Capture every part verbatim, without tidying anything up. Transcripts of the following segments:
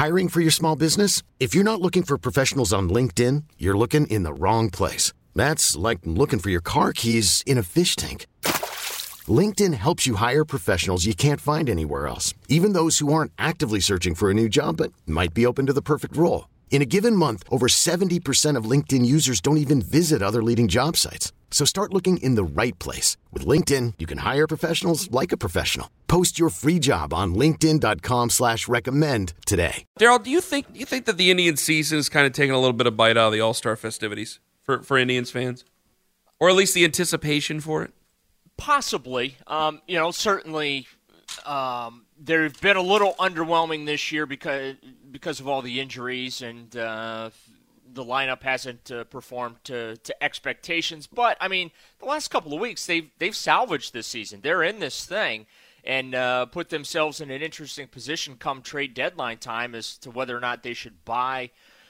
Hiring for your small business? If you're not looking for professionals on LinkedIn, you're looking in the wrong place. That's like looking for your car keys in a fish tank. LinkedIn helps you hire professionals you can't find anywhere else, even those who aren't actively searching for a new job but might be open to the perfect role. In a given month, over seventy percent of LinkedIn users don't even visit other leading job sites. So start looking in the right place. With LinkedIn, you can hire professionals like a professional. Post your free job on linkedin.com slash recommend today. Daryl, do you think do you think that the Indians season is kind of taking a little bit of bite out of the All-Star festivities for, for Indians fans? Or at least the anticipation for it? Possibly. Um, you know, certainly um, they've been a little underwhelming this year because because of all the injuries, and uh, the lineup hasn't uh, performed to, to expectations. But, I mean, the last couple of weeks, they've, they've salvaged this season. They're in this thing and uh, put themselves in an interesting position come trade deadline time as to whether or not they should buy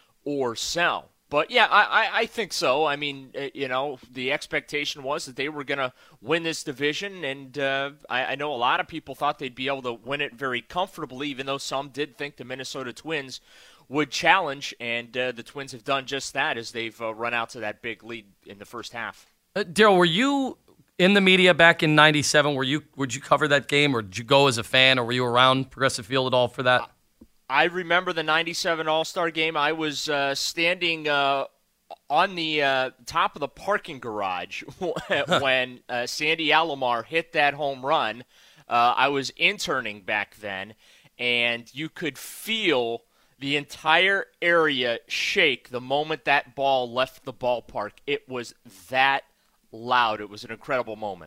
or sell. But, yeah, I, I, I think so. I mean, you know, the expectation was that they were going to win this division, and uh, I, I know a lot of people thought they'd be able to win it very comfortably, even though some did think the Minnesota Twins would challenge, and uh, the Twins have done just that as they've uh, run out to that big lead in the first half. Uh, Daryl, were you in the media back in ninety-seven? Were you, would you cover that game, or did you go as a fan, or were you around Progressive Field at all for that? Uh, I remember the ninety-seven All-Star game. I was uh, standing uh, on the uh, top of the parking garage when uh, Sandy Alomar hit that home run. Uh, I was interning back then, and you could feel the entire area shake the moment that ball left the ballpark. It was that loud. It was an incredible moment.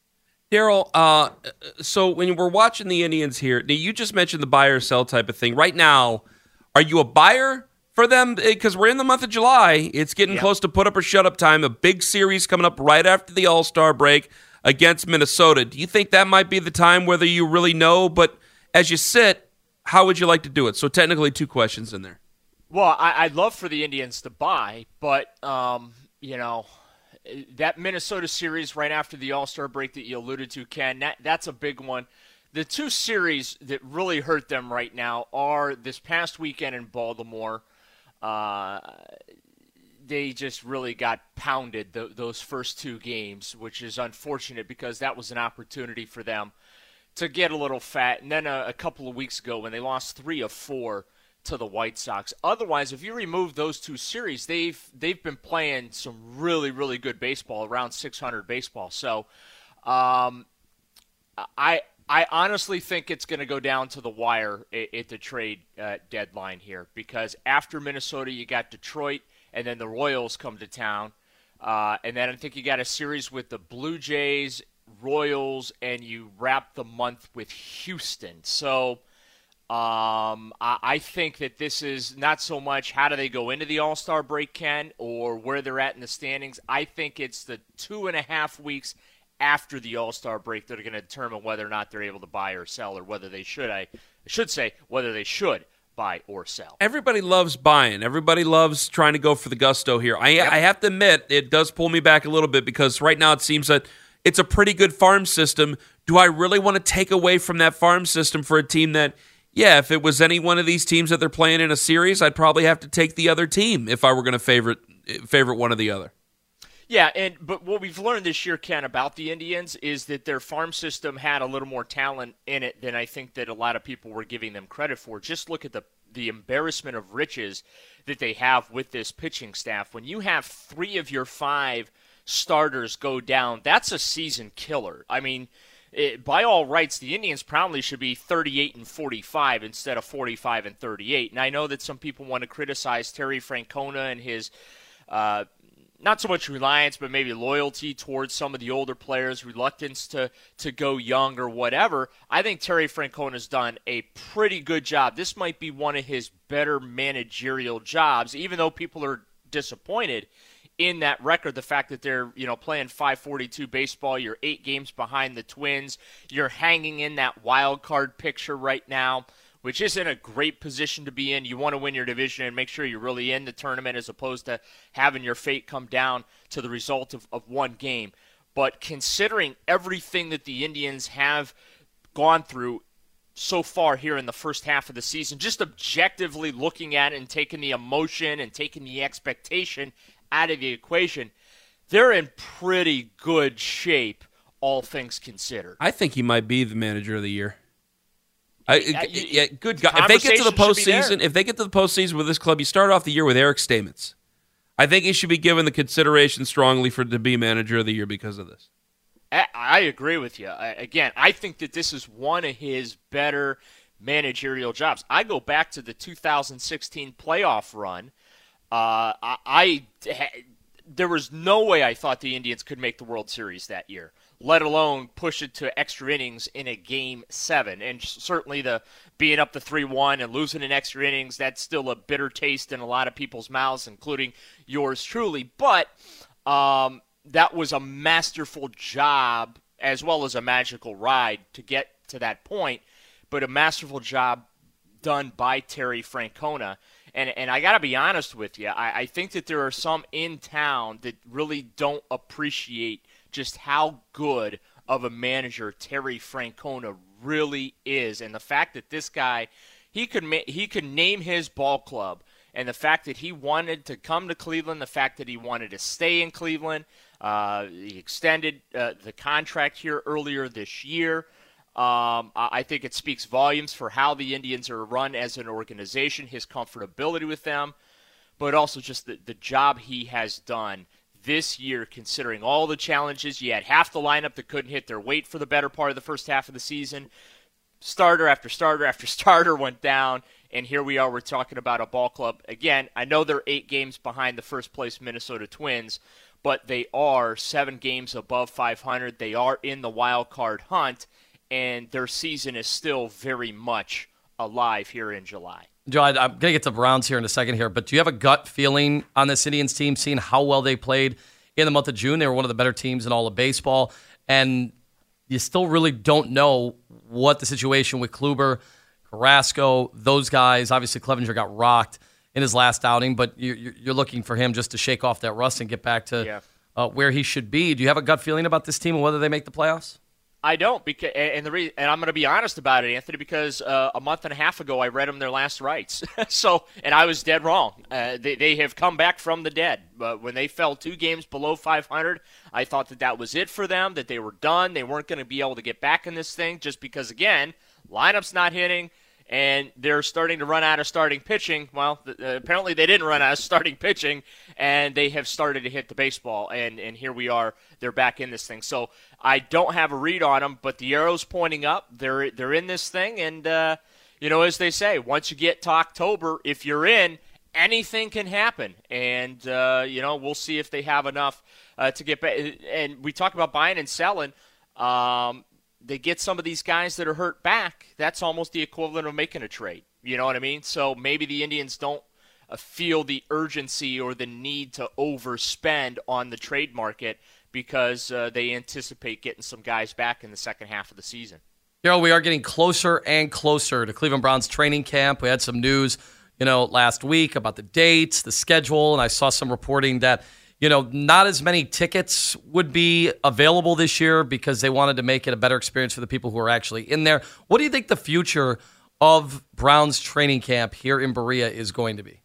Daryl, uh, so when we're watching the Indians here, now you just mentioned the buy or sell type of thing. Right now, are you a buyer for them? Because we're in the month of July. It's getting yeah. close to put up or shut up time. A big series coming up right after the All-Star break against Minnesota. Do you think that might be the time whether you really know? But as you sit, how would you like to do it? So technically two questions in there. Well, I, I'd love for the Indians to buy, but, um, you know, that Minnesota series right after the All-Star break that you alluded to, Ken, that, that's a big one. The two series that really hurt them right now are this past weekend in Baltimore. Uh, they just really got pounded, the, those first two games, which is unfortunate because that was an opportunity for them to get a little fat. And then a, a couple of weeks ago when they lost three of four to the White Sox. Otherwise, if you remove those two series, they've they've been playing some really, really good baseball, around six hundred baseball. So um, I I honestly think it's going to go down to the wire at, at the trade uh, deadline here, because after Minnesota, you got Detroit, and then the Royals come to town. Uh, and then I think you got a series with the Blue Jays, Royals, and you wrap the month with Houston. So Um, I, I think that this is not so much how do they go into the All-Star break, Ken, or where they're at in the standings. I think it's the two and a half weeks after the All-Star break that are going to determine whether or not they're able to buy or sell, or whether they should, I should say, whether they should buy or sell. Everybody loves buying. Everybody loves trying to go for the gusto here. I, yep. I have to admit, it does pull me back a little bit because right now it seems that it's a pretty good farm system. Do I really want to take away from that farm system for a team that, yeah, if it was any one of these teams that they're playing in a series, I'd probably have to take the other team if I were going to favorite favorite one or the other. Yeah, and but what we've learned this year, Ken, about the Indians is that their farm system had a little more talent in it than I think that a lot of people were giving them credit for. Just look at the the embarrassment of riches that they have with this pitching staff. When you have three of your five starters go down, that's a season killer. I mean, It, by all rights, the Indians probably should be thirty-eight and forty-five instead of forty-five and thirty-eight. And I know that some people want to criticize Terry Francona and his uh, not so much reliance, but maybe loyalty towards some of the older players, reluctance to, to go young or whatever. I think Terry Francona's done a pretty good job. This might be one of his better managerial jobs, even though people are disappointed in that record, the fact that they're, you know, playing five forty-two baseball, you're eight games behind the Twins, you're hanging in that wild card picture right now, which isn't a great position to be in. You want to win your division and make sure you're really in the tournament as opposed to having your fate come down to the result of, of one game. But considering everything that the Indians have gone through so far here in the first half of the season, just objectively looking at it and taking the emotion and taking the expectation out of the equation, they're in pretty good shape, all things considered. I think he might be the manager of the year. I, Yeah, yeah, good God. If they get to the postseason, if they get to the postseason with this club, you start off the year with Eric Stamets. I think he should be given the consideration strongly for to be manager of the year because of this. I agree with you. I, again, I think that this is one of his better managerial jobs. I go back to the two thousand sixteen playoff run. Uh, I, I there was no way I thought the Indians could make the World Series that year, let alone push it to extra innings in a game seven. And certainly the being up to three one and losing in extra innings, that's still a bitter taste in a lot of people's mouths, including yours truly. But um, that was a masterful job as well as a magical ride to get to that point, but a masterful job done by Terry Francona. And and I got to be honest with you, I, I think that there are some in town that really don't appreciate just how good of a manager Terry Francona really is. And the fact that this guy, he could ma- he could name his ball club, and the fact that he wanted to come to Cleveland, the fact that he wanted to stay in Cleveland, uh, he extended uh, the contract here earlier this year. Um, I think it speaks volumes for how the Indians are run as an organization, his comfortability with them, but also just the, the job he has done this year, considering all the challenges. You had half the lineup that couldn't hit their weight for the better part of the first half of the season. Starter after starter after starter went down, and here we are. We're talking about a ball club. Again, I know they're eight games behind the first-place Minnesota Twins, but they are seven games above five hundred. They are in the wild card hunt, and their season is still very much alive here in July. Joe, I'm going to get to Browns here in a second here, but do you have a gut feeling on this Indians team, seeing how well they played in the month of June? They were one of the better teams in all of baseball, and you still really don't know what the situation with Kluber, Carrasco, those guys. Obviously, Clevenger got rocked in his last outing, but you're looking for him just to shake off that rust and get back to yeah. uh, where he should be. Do you have a gut feeling about this team and whether they make the playoffs? I don't, because and the re- and I'm going to be honest about it, Anthony, because uh, a month and a half ago I read them their last rites. so, and I was dead wrong. Uh, they they have come back from the dead. But when they fell two games below five hundred, I thought that that was it for them, that they were done. They weren't going to be able to get back in this thing just because, again, lineup's not hitting, and they're starting to run out of starting pitching. Well, th- uh, apparently they didn't run out of starting pitching, and they have started to hit the baseball, and, and here we are. They're back in this thing. So I don't have a read on them, but the arrow's pointing up. They're they're in this thing, and, uh, you know, as they say, once you get to October, if you're in, anything can happen. And, uh, you know, we'll see if they have enough uh, to get back. And we talk about buying and selling. Um, they get some of these guys that are hurt back. That's almost the equivalent of making a trade. You know what I mean? So maybe the Indians don't uh, feel the urgency or the need to overspend on the trade market because uh, they anticipate getting some guys back in the second half of the season. Daryl, we are getting closer and closer to Cleveland Browns training camp. We had some news, you know, last week about the dates, the schedule, and I saw some reporting that, you know, not as many tickets would be available this year because they wanted to make it a better experience for the people who are actually in there. What do you think the future of Browns training camp here in Berea is going to be?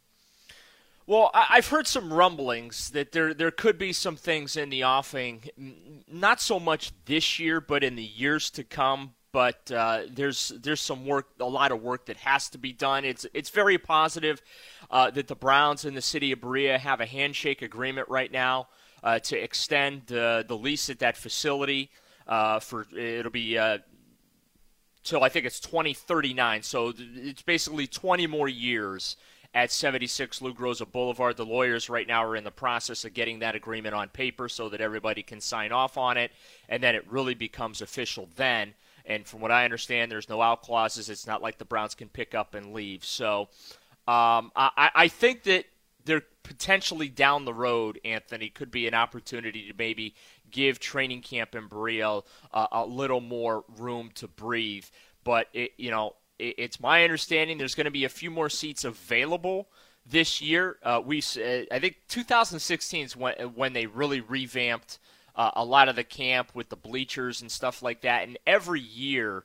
Well, I've heard some rumblings that there there could be some things in the offing, not so much this year, but in the years to come. But uh, there's there's some work, a lot of work that has to be done. It's it's very positive uh, that the Browns and the city of Berea have a handshake agreement right now uh, to extend uh, the lease at that facility uh, for it'll be uh, till I think it's twenty thirty-nine. So it's basically twenty more years at seventy-six Lou Groza Boulevard. The lawyers right now are in the process of getting that agreement on paper so that everybody can sign off on it, and then it really becomes official then. And from what I understand, there's no out clauses. It's not like the Browns can pick up and leave. So um, I, I think that there potentially down the road, Anthony, could be an opportunity to maybe give training camp in Berea uh, a little more room to breathe. But, it, you know, it, it's my understanding there's going to be a few more seats available this year. Uh, we, uh, I think two thousand sixteen is when, when they really revamped Uh, a lot of the camp with the bleachers and stuff like that. And every year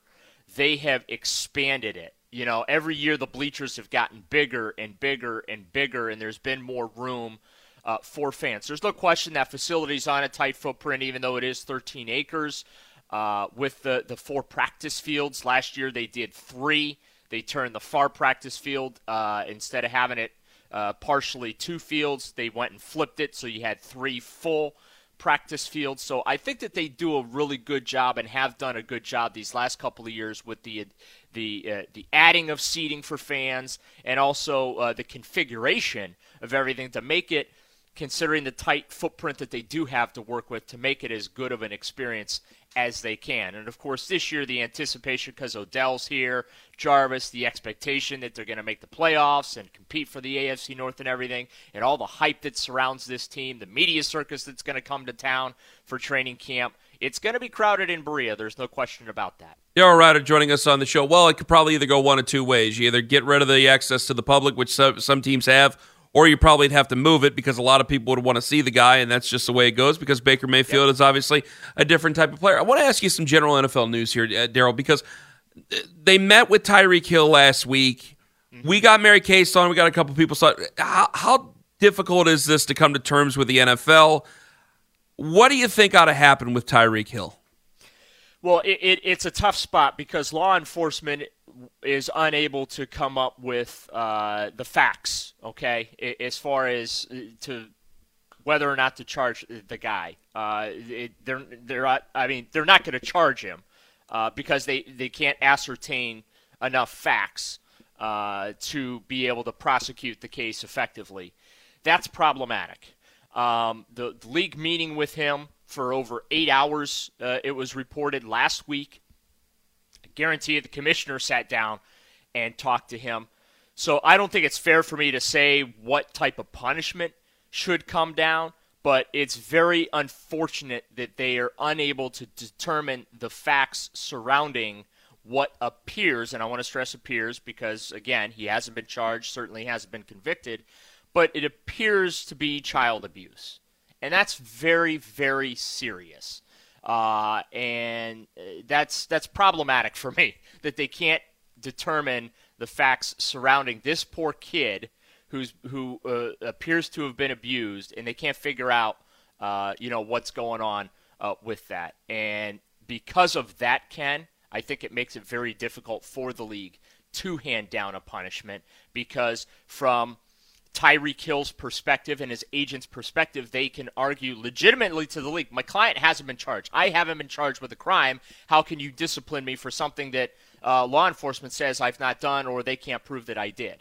they have expanded it. You know, every year the bleachers have gotten bigger and bigger and bigger, and there's been more room uh, for fans. There's no question that facility's on a tight footprint, even though it is thirteen acres. Uh, with the, the four practice fields, last year they did three. They turned the far practice field, uh, instead of having it uh, partially two fields, they went and flipped it, so you had three full practice fields. So I think that they do a really good job and have done a good job these last couple of years with the the uh, the adding of seating for fans and also uh, the configuration of everything to make it, considering the tight footprint that they do have to work with, to make it as good of an experience as they can. And of course this year the anticipation, because Odell's here, Jarvis, the expectation that they're going to make the playoffs and compete for the A F C North and everything, and all the hype that surrounds this team, the media circus that's going to come to town for training camp. It's going to be crowded in Berea. There's no question about that. Daryl Ruiter joining us on the show. Well, it could probably either go one of two ways. You either get rid of the access to the public, which some, some teams have, or you probably have to move it because a lot of people would want to see the guy, and that's just the way it goes because Baker Mayfield yep. is obviously a different type of player. I want to ask you some general N F L news here, uh, Daryl, because they met with Tyreek Hill last week. Mm-hmm. We got Mary Case on. We got a couple people. So how, how difficult is this to come to terms with the N F L? What do you think ought to happen with Tyreek Hill? Well, it, it, it's a tough spot because law enforcement is unable to come up with uh, the facts, okay, as far as to whether or not to charge the guy. Uh, it, they're they're not, I mean they're not going to charge him uh, because they, they can't ascertain enough facts uh, to be able to prosecute the case effectively. That's problematic. Um, the, the league meeting with him for over eight hours, uh, it was reported last week. I guarantee you the commissioner sat down and talked to him. So I don't think it's fair for me to say what type of punishment should come down, but it's very unfortunate that they are unable to determine the facts surrounding what appears, and I want to stress appears because, again, he hasn't been charged, certainly hasn't been convicted, but it appears to be child abuse. And that's very, very serious. Uh, and that's that's problematic for me, that they can't determine the facts surrounding this poor kid who's who uh, appears to have been abused, and they can't figure out, uh, you know, what's going on uh, with that. And because of that, Ken, I think it makes it very difficult for the league to hand down a punishment because from Tyreek Hill's perspective and his agent's perspective, they can argue legitimately to the league, my client hasn't been charged. I haven't been charged with a crime. How can you discipline me for something that uh, law enforcement says I've not done or they can't prove that I did?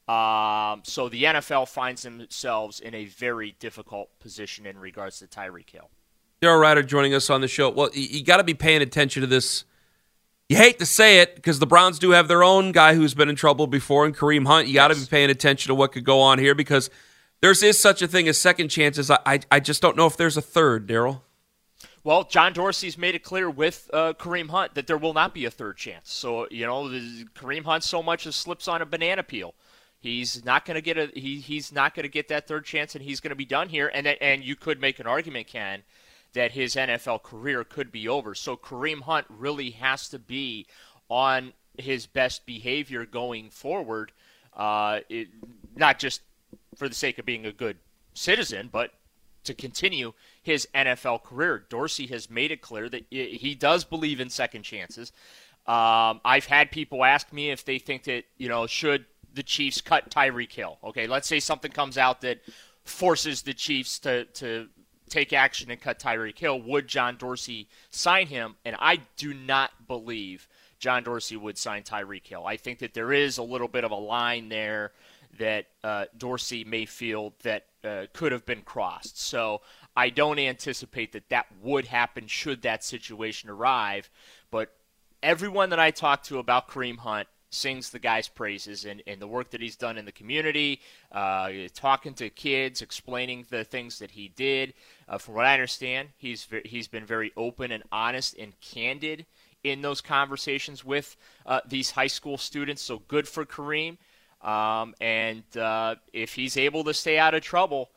Um, so the N F L finds themselves in a very difficult position in regards to Tyreek Hill. Daryl Ruiter joining us on the show. Well, you, you got to be paying attention to this. You hate to say it because the Browns do have their own guy who's been in trouble before, and Kareem Hunt. You got to yes. be paying attention to what could go on here because there is such a thing as second chances. I, I, I just don't know if there's a third, Daryl. Well, John Dorsey's made it clear with uh, Kareem Hunt that there will not be a third chance. So, you know, the, Kareem Hunt so much as slips on a banana peel. He's not going to get a he he's not going to get that third chance, and he's going to be done here. And and you could make an argument, Ken, that his N F L career could be over. So Kareem Hunt really has to be on his best behavior going forward, uh, it, not just for the sake of being a good citizen, but to continue his N F L career. Dorsey has made it clear that he does believe in second chances. Um, I've had people ask me if they think that, you know, should the Chiefs cut Tyreek Hill. Okay, let's say something comes out that forces the Chiefs to, to take action and cut Tyreek Hill. Would John Dorsey sign him? And I do not believe John Dorsey would sign Tyreek Hill. I think that there is a little bit of a line there that uh, Dorsey may feel that uh, could have been crossed. So I don't anticipate that that would happen should that situation arrive. But everyone that I talk to about Kareem Hunt sings the guy's praises and, and the work that he's done in the community, uh, talking to kids, explaining the things that he did. Uh, from what I understand, he's he's been very open and honest and candid in those conversations with uh, these high school students. So good for Kareem. Um, and uh, if he's able to stay out of trouble,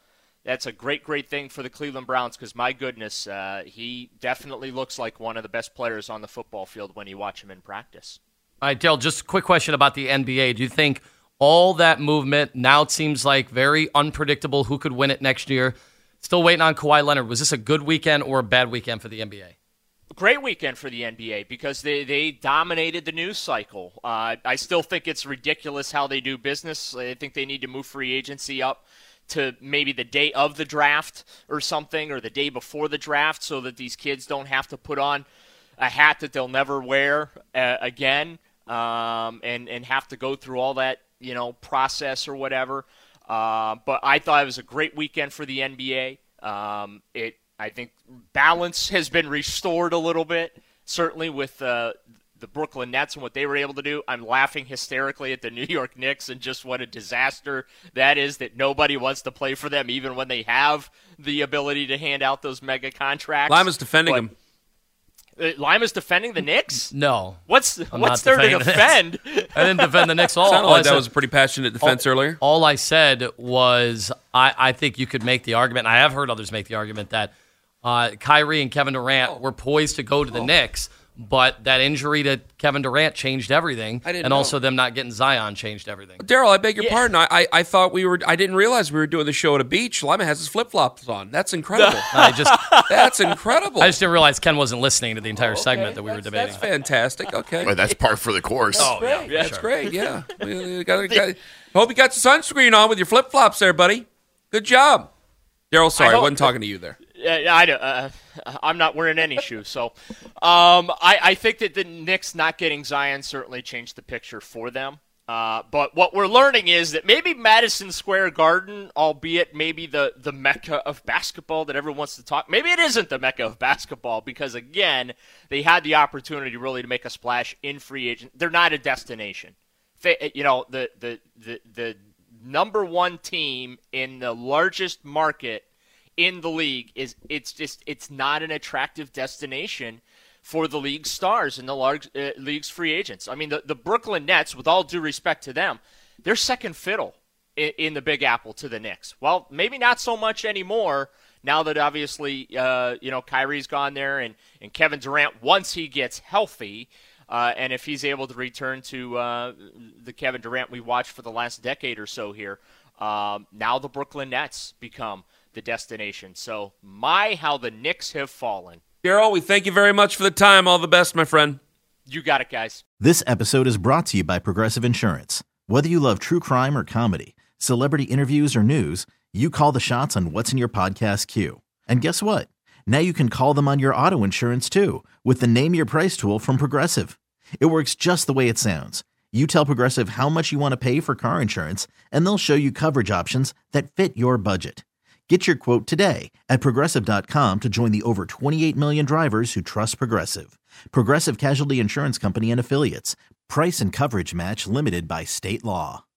that's a great, great thing for the Cleveland Browns because, my goodness, uh, he definitely looks like one of the best players on the football field when you watch him in practice. All right, Dale, just a quick question about the N B A. Do you think all that movement, now it seems like very unpredictable who could win it next year, still waiting on Kawhi Leonard, was this a good weekend or a bad weekend for the N B A? Great weekend for the N B A because they, they dominated the news cycle. Uh, I still think it's ridiculous how they do business. I think they need to move free agency up to maybe the day of the draft or something, or the day before the draft, so that these kids don't have to put on a hat that they'll never wear uh, again, um, and, and have to go through all that, you know, process or whatever. Uh, but I thought it was a great weekend for the N B A. Um, it, I think balance has been restored a little bit, certainly with uh, the Brooklyn Nets and what they were able to do. I'm laughing hysterically at the New York Knicks and just what a disaster that is, that nobody wants to play for them even when they have the ability to hand out those mega contracts. Lima's defending but, him. Uh, Lima's defending the Knicks? No. What's I'm what's there to the defend? I didn't defend the Knicks all. Sounded all like I that said, was a pretty passionate defense all, earlier. All I said was I, I think you could make the argument, and I have heard others make the argument, that uh, Kyrie and Kevin Durant oh. were poised to go to the oh. Knicks, but that injury to Kevin Durant changed everything, I didn't and know. also them not getting Zion changed everything. Daryl, I beg your Yeah. pardon. I, I I thought we were. I didn't realize we were doing the show at a beach. Lima has his flip flops on. That's incredible. I just That's incredible. I just didn't realize Ken wasn't listening to the entire Okay, segment that we were that's- debating. That's fantastic. Okay. Well, that's par for the course. Oh, yeah, Yeah, that's sure. great. Yeah. We- we got- got- hope you got the sunscreen on with your flip flops there, buddy. Good job. Daryl, sorry, I, hope- wasn't talking to you there. Yeah, I, uh, I'm not wearing any shoes. So um, I, I think that the Knicks not getting Zion certainly changed the picture for them. Uh, but what we're learning is that maybe Madison Square Garden, albeit maybe the, the mecca of basketball that everyone wants to talk, maybe it isn't the mecca of basketball because, again, they had the opportunity really to make a splash in free agent. They're not a destination. They, you know, the, the, the, the number one team in the largest market in the league is it's just it's not an attractive destination for the league's stars and the large uh, league's free agents. I mean, the, the Brooklyn Nets, with all due respect to them, they're second fiddle in, in the Big Apple to the Knicks. Well, maybe not so much anymore now that obviously uh, you know Kyrie's gone there and, and Kevin Durant, once he gets healthy, uh, and if he's able to return to uh, the Kevin Durant we watched for the last decade or so here, um, now the Brooklyn Nets become the destination. So, my, how the Knicks have fallen. Daryl, we thank you very much for the time. All the best, my friend. You got it, guys. This episode is brought to you by Progressive Insurance. Whether you love true crime or comedy, celebrity interviews or news, you call the shots on what's in your podcast queue. And guess what? Now you can call them on your auto insurance too with the Name Your Price tool from Progressive. It works just the way it sounds. You tell Progressive how much you want to pay for car insurance, and they'll show you coverage options that fit your budget. Get your quote today at Progressive dot com to join the over twenty-eight million drivers who trust Progressive. Progressive Casualty Insurance Company and Affiliates. Price and coverage match limited by state law.